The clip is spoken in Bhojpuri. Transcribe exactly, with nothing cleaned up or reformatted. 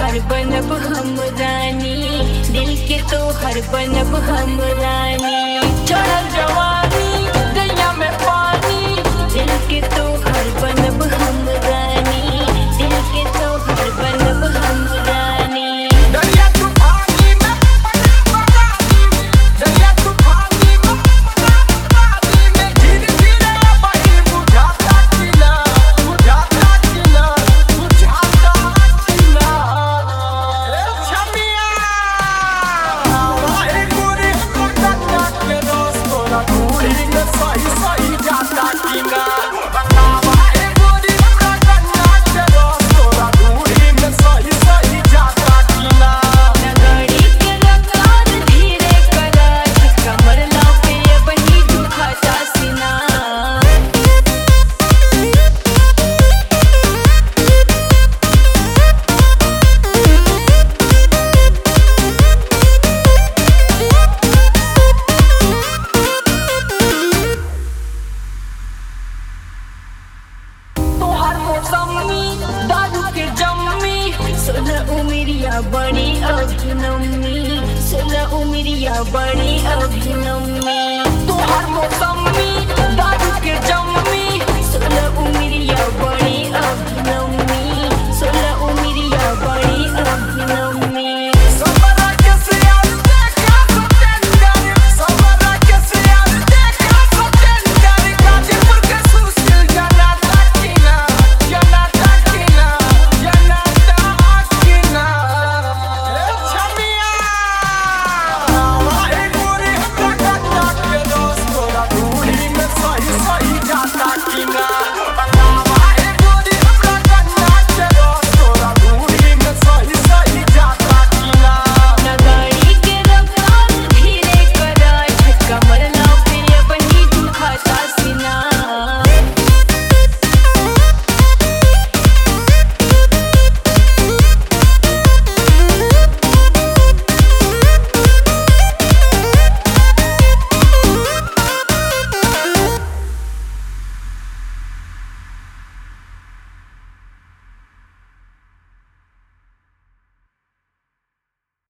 हर बनब हम रानी, दिल के तो हर बनब हम रानी। चढ़ल जवानी दैया में पानी, दिल के तो हर बनब हम रानी, दिल के तो हर बनब हम रानी। दरिया तूफानी में पानी, दरिया तूफानी में पानी में धीरे धीरे बही बुझाता चिला, बुझाता चिला, बुझाता चिला। ए छमिया वाहे गोरी कटका के रस तोरा दूरी में सही सही जाता चिला। वाहे गोरी कटका के रस तोरा दूरी में सही सही जाता चिला। नगड़ी के रफ्तार धीरे करत, कमर लौके बही दुखता सीना। तोहार मौसमी दारू के जम्मी, सोलह उमरिया बड़ी अभिनमी, सोलह उमरिया बड़ी अभिनमी। तोहार मौसम